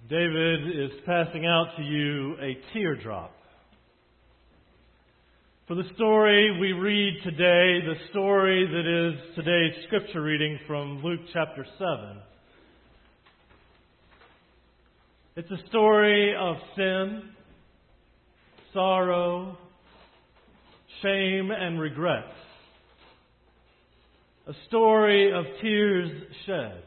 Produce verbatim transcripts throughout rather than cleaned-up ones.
David is passing out to you a teardrop. For the story we read today, the story that is today's scripture reading from Luke chapter seven, it's a story of sin, sorrow, shame, and regret. A story of tears shed.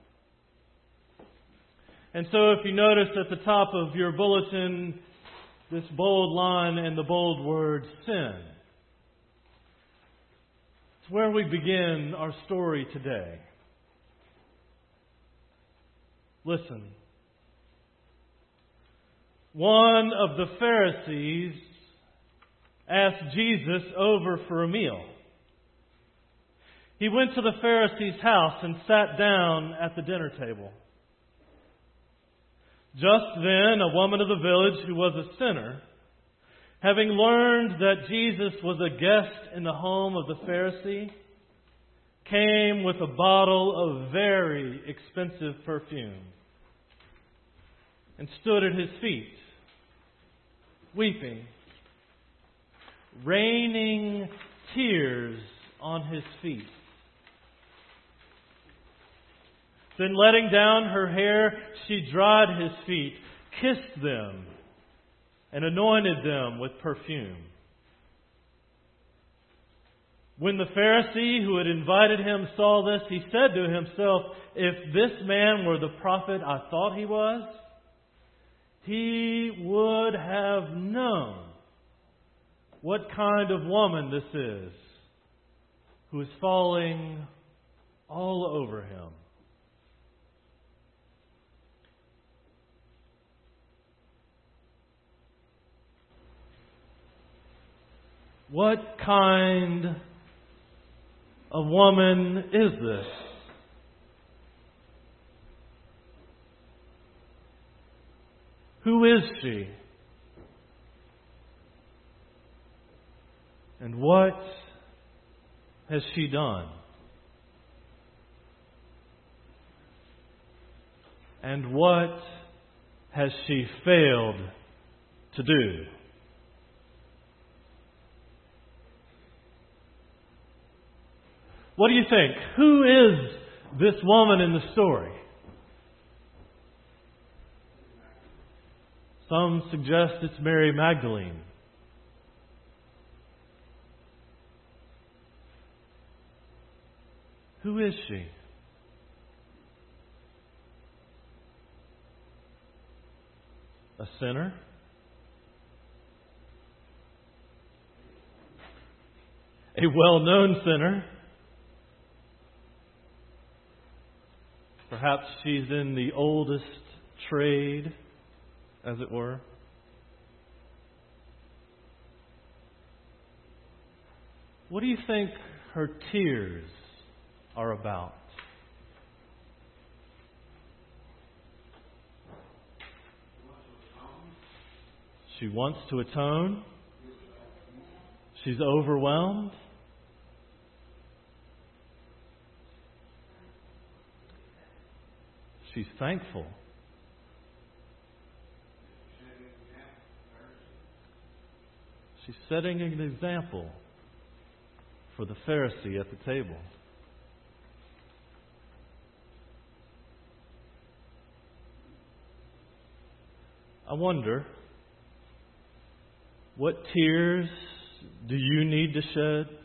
And so if you notice at the top of your bulletin, this bold line and the bold word, sin. It's where we begin our story today. Listen. One of the Pharisees asked Jesus over for a meal. He went to the Pharisee's house and sat down at the dinner table. Just then, a woman of the village who was a sinner, having learned that Jesus was a guest in the home of the Pharisee, came with a bottle of very expensive perfume and stood at his feet, weeping, raining tears on his feet. Then letting down her hair, she dried his feet, kissed them, and anointed them with perfume. When the Pharisee who had invited him saw this, he said to himself, "If this man were the prophet I thought he was, he would have known what kind of woman this is, who is falling all over him." What kind of woman is this? Who is she? And what has she done? And what has she failed to do? What do you think? Who is this woman in the story? Some suggest it's Mary Magdalene. Who is she? A sinner? A well-known sinner? Perhaps she's in the oldest trade, as it were. What do you think her tears are about? She wants to atone. She's overwhelmed. She's thankful. She's setting an example for the Pharisee at the table. I wonder, what tears do you need to shed?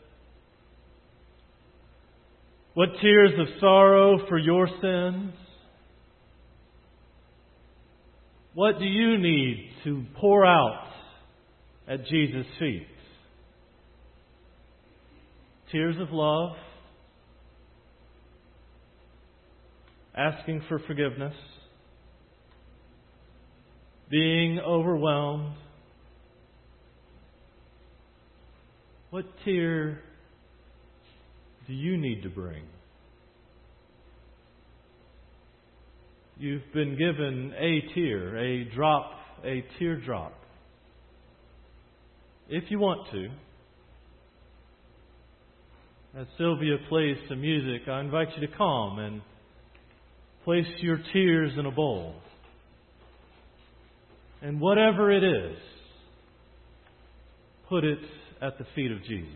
What tears of sorrow for your sins? What do you need to pour out at Jesus' feet? Tears of love, asking for forgiveness, being overwhelmed. What tear do you need to bring? You've been given a tear, a drop, a teardrop. If you want to, as Sylvia plays some music, I invite you to come and place your tears in a bowl. And whatever it is, put it at the feet of Jesus.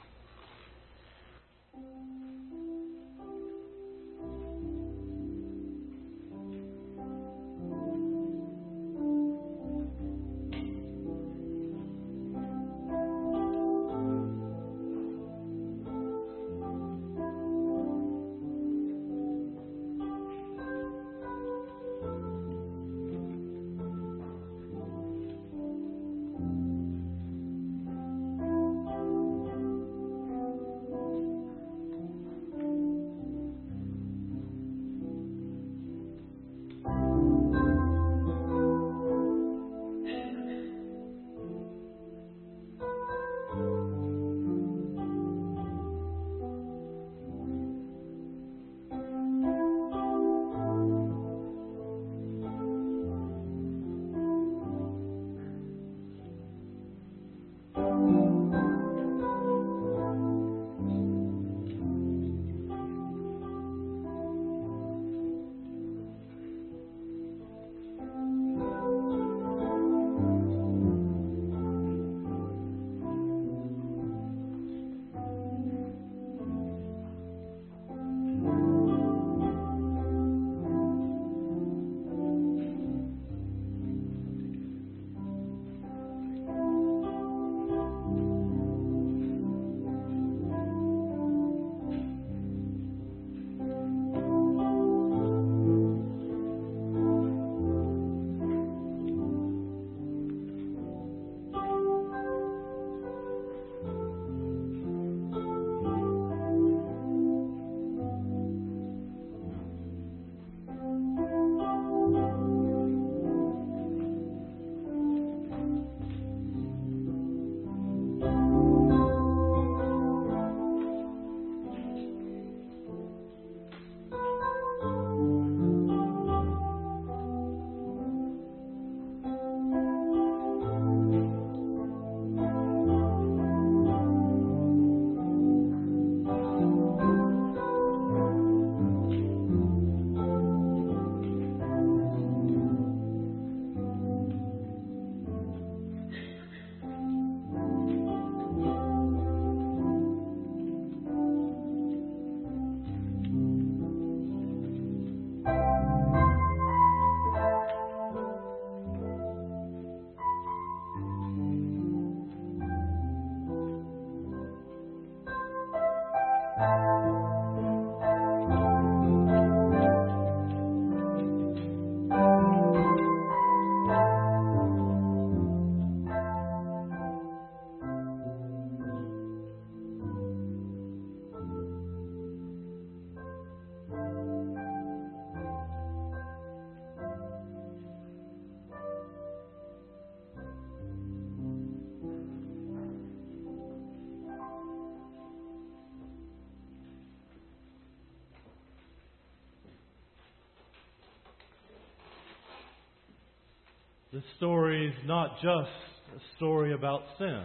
This story is not just a story about sin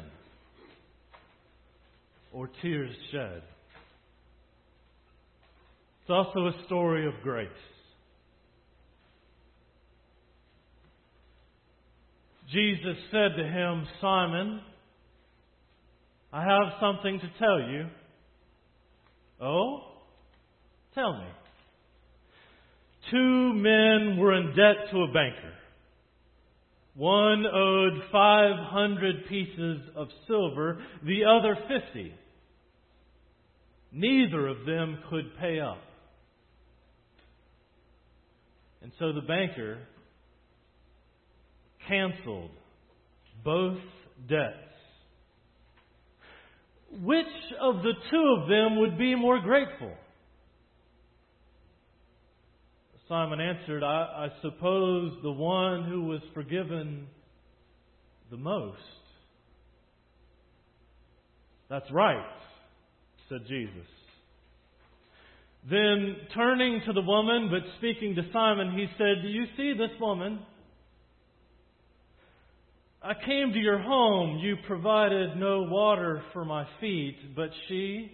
or tears shed. It's also a story of grace. Jesus said to him, "Simon, I have something to tell you." "Oh, tell me." Two men were in debt to a banker. One owed five hundred pieces of silver, the other fifty. Neither of them could pay up. And so the banker canceled both debts. Which of the two of them would be more grateful? Simon answered, I, I suppose the one who was forgiven the most. "That's right," said Jesus. Then turning to the woman, but speaking to Simon, he said, "Do you see this woman? I came to your home. You provided no water for my feet, but she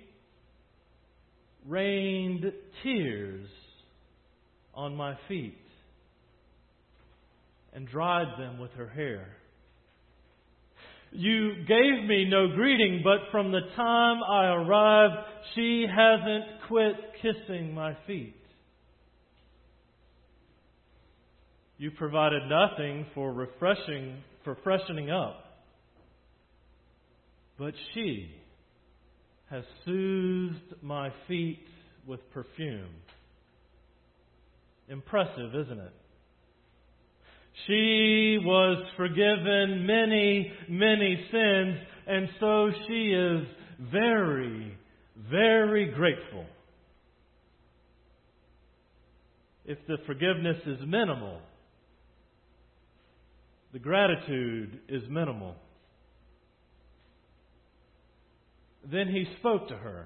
rained tears on my feet and dried them with her hair. You gave me no greeting, but from the time I arrived, she hasn't quit kissing my feet. You provided nothing for refreshing, for freshening up, but she has soothed my feet with perfume. Impressive, isn't it? She was forgiven many, many sins, and so she is very, very grateful. If the forgiveness is minimal, the gratitude is minimal. Then he spoke to her.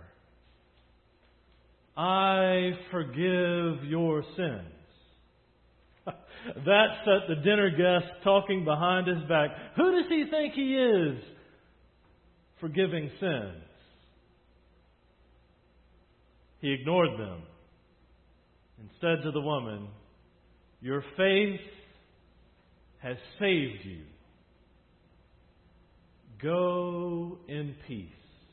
I forgive your sins. That set the dinner guest talking behind his back. Who does he think he is? Forgiving sins. He ignored them and said to the woman, your faith has saved you. Go in peace.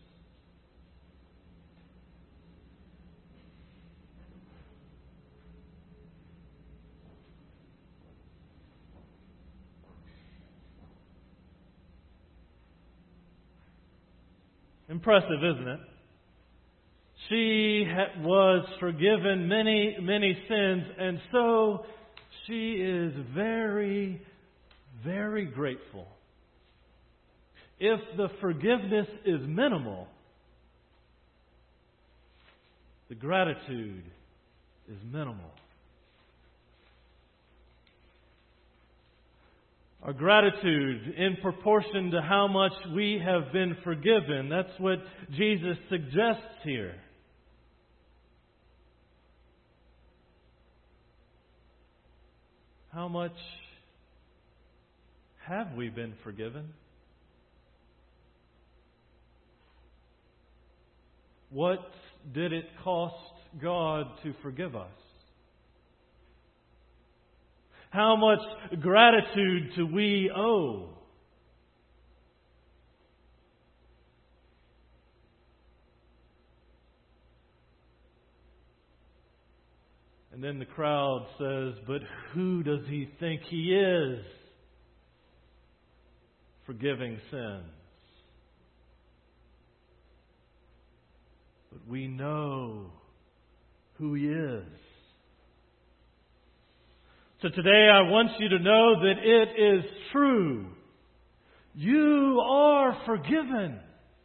Impressive, isn't it? She was forgiven many, many sins, and so she is very, very grateful. If the forgiveness is minimal, the gratitude is minimal. Our gratitude in proportion to how much we have been forgiven. That's what Jesus suggests here. How much have we been forgiven? What did it cost God to forgive us? How much gratitude do we owe? And then the crowd says, but who does he think he is? Forgiving sins. But we know who he is. So today I want you to know that it is true. You are forgiven.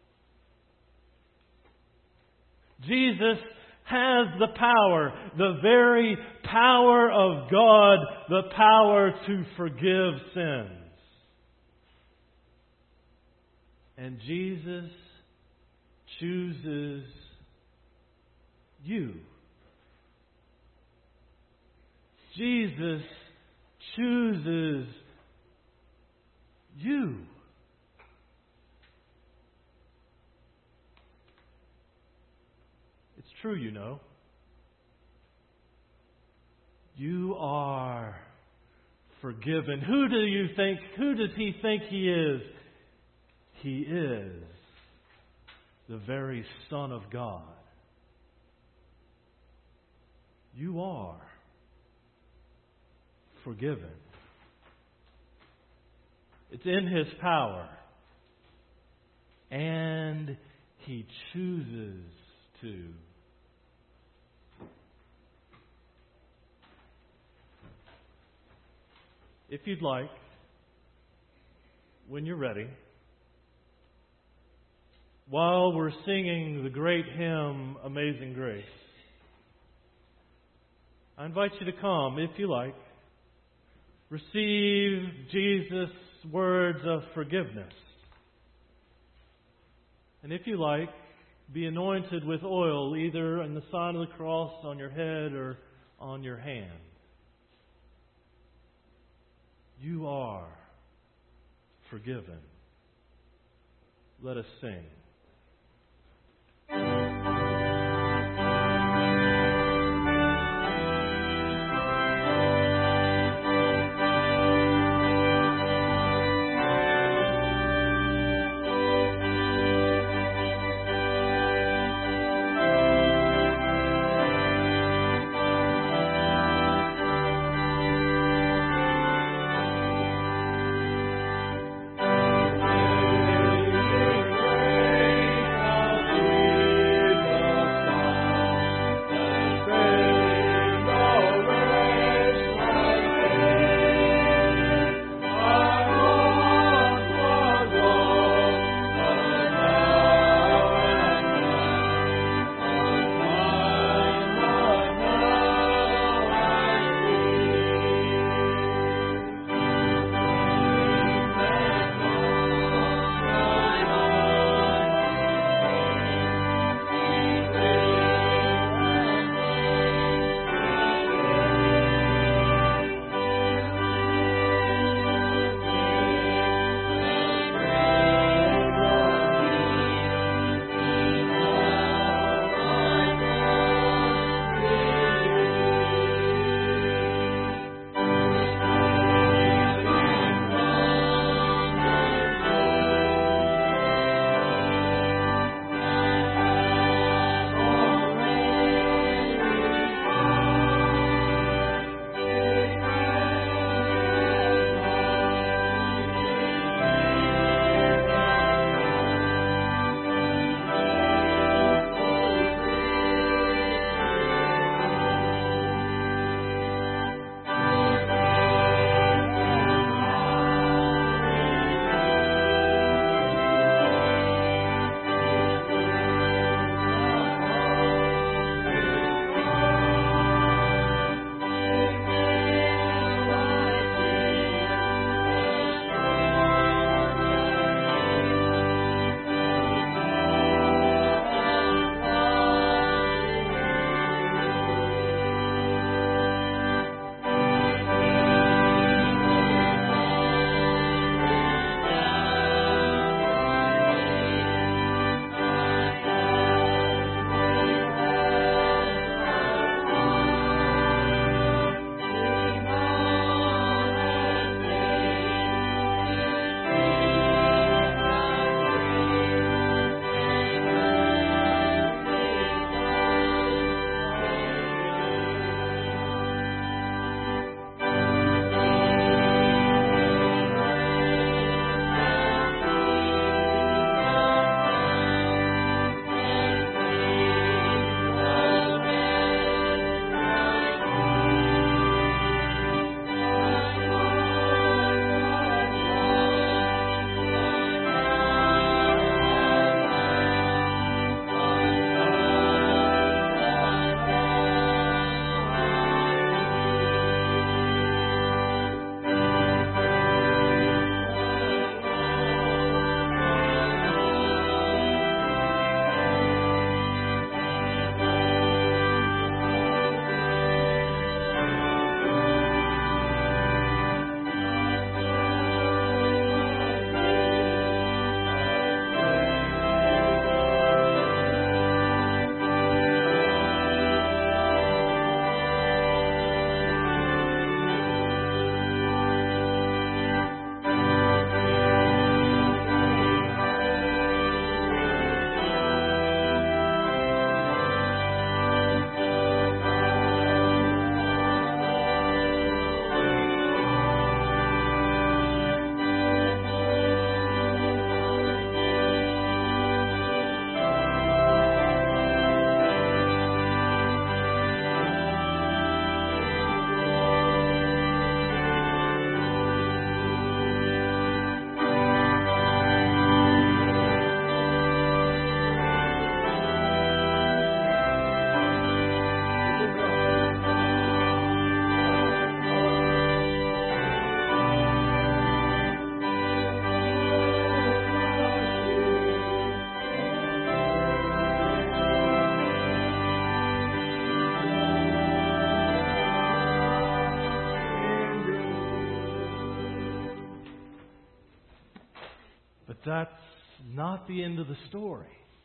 Jesus has the power, the very power of God, the power to forgive sins. And Jesus chooses you. Jesus chooses you. It's true, you know. You are forgiven. Who do you think, who does he think he is? He is the very Son of God. You are forgiven. It's in his power. And he chooses to. If you'd like, when you're ready, while we're singing the great hymn, Amazing Grace, I invite you to come, if you like, receive Jesus' words of forgiveness. And if you like, be anointed with oil, either in the sign of the cross on your head or on your hand. You are forgiven. Let us sing. But that's not the end of the story.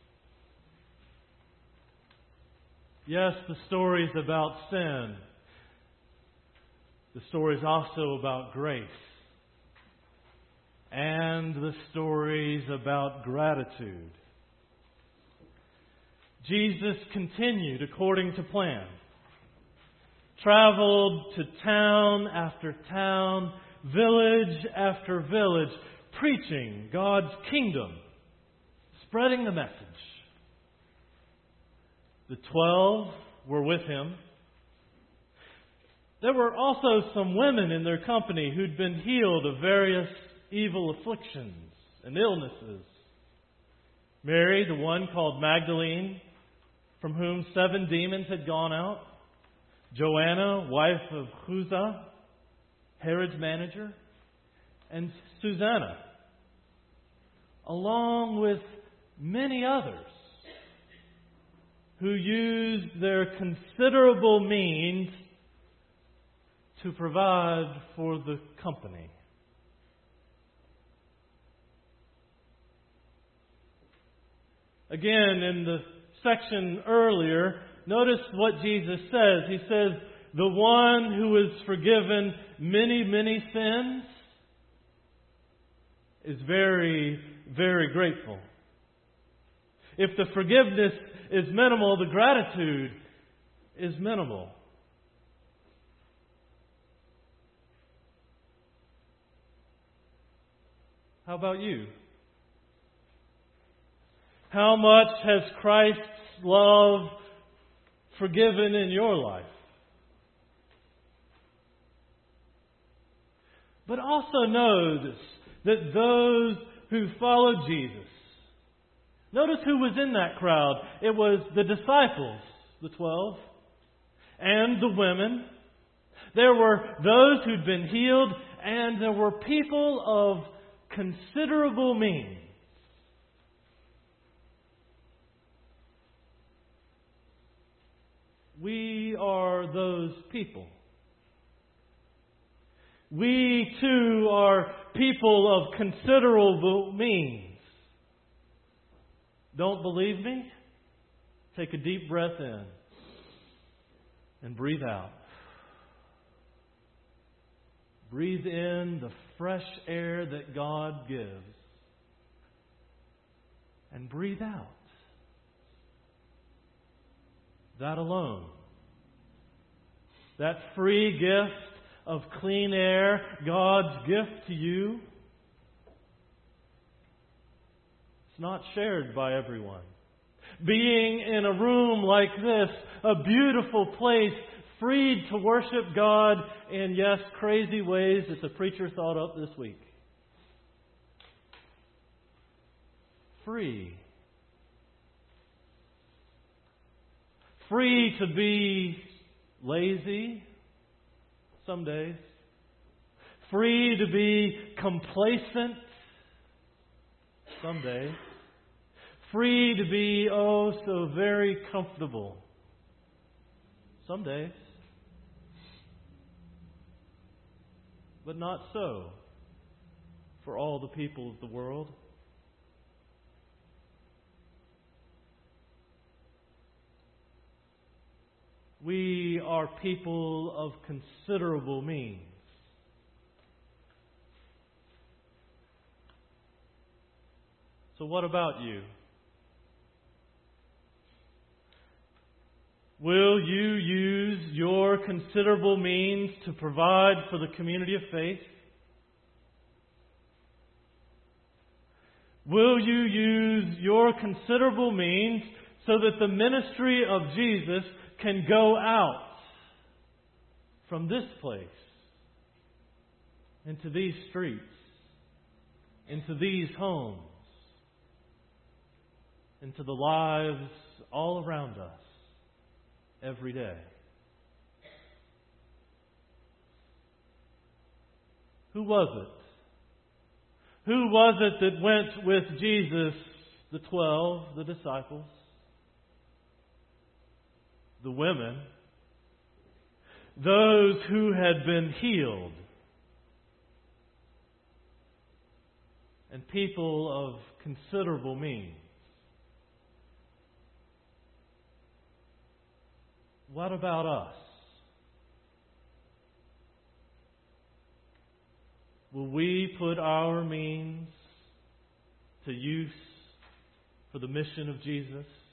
Yes, the story is about sin. The story is also about grace. And the story is about gratitude. Jesus continued according to plan. Traveled to town after town, village after village, preaching God's kingdom, spreading the message. The twelve were with Him. There were also some women in their company who'd been healed of various evil afflictions and illnesses. Mary, the one called Magdalene, from whom seven demons had gone out. Joanna, wife of Chuza, Herod's manager. And Susanna, along with many others who used their considerable means to provide for the company. Again, in the section earlier, notice what Jesus says. He says, the one who is forgiven many, many sins is very, very grateful. If the forgiveness is minimal, the gratitude is minimal. How about you? How much has Christ's love forgiven in your life? But also notice that those who followed Jesus, notice who was in that crowd. It was the disciples, the twelve, and the women. There were those who'd been healed, and there were people of considerable means. We are those people. We too are people of considerable means. Don't believe me? Take a deep breath in and breathe out. Breathe in the fresh air that God gives. And breathe out. That alone. That free gift of clean air, God's gift to you, it's not shared by everyone. Being in a room like this, a beautiful place, freed to worship God in, yes, crazy ways that the preacher thought up this week. Free. Free to be lazy some days. Free to be complacent some days. Free to be, oh, so very comfortable some days. But not so for all the people of the world. We are people of considerable means. So what about you? Will you use your considerable means to provide for the community of faith? Will you use your considerable means so that the ministry of Jesus can go out from this place into these streets, into these homes, into the lives all around us every day? Who was it? Who was it that went with Jesus, the twelve, the disciples? The women, those who had been healed. and people of considerable means. What about us? Will we put our means to use for the mission of Jesus?